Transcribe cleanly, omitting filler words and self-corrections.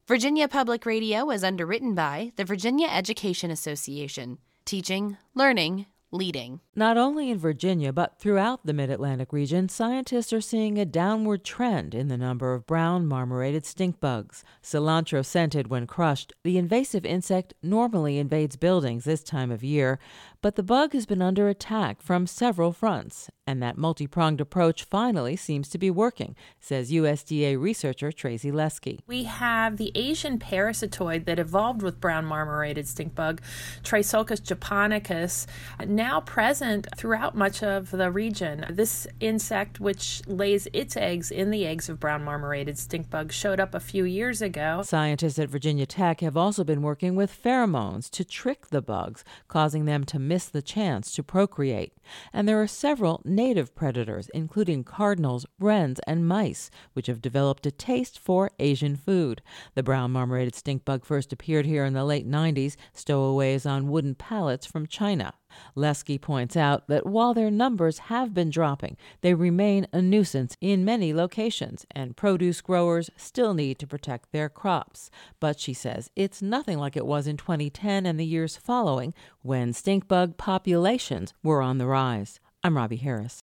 Virginia Public Radio is underwritten by the Virginia Education Association. Teaching, learning, leading. Not only in Virginia, but throughout the Mid-Atlantic region, scientists are seeing a downward trend in the number of brown marmorated stink bugs. Cilantro-scented when crushed, the invasive insect normally invades buildings this time of year, but the bug has been under attack from several fronts, and that multi-pronged approach finally seems to be working, says USDA researcher Tracy Leskey. We have the Asian parasitoid that evolved with brown marmorated stink bug, Trisulcus japonicus, now present throughout much of the region. This insect, which lays its eggs in the eggs of brown marmorated stink bug, showed up a few years ago. Scientists at Virginia Tech have also been working with pheromones to trick the bugs, causing them to miss the chance to procreate. And there are several native predators, including cardinals, wrens, and mice, which have developed a taste for Asian food. The brown marmorated stink bug first appeared here in the late 90s, stowaways on wooden pallets from China. Leskey points out that while their numbers have been dropping, they remain a nuisance in many locations, and produce growers still need to protect their crops. But she says it's nothing like it was in 2010 and the years following, when stink bug populations were on the rise. I'm Robbie Harris.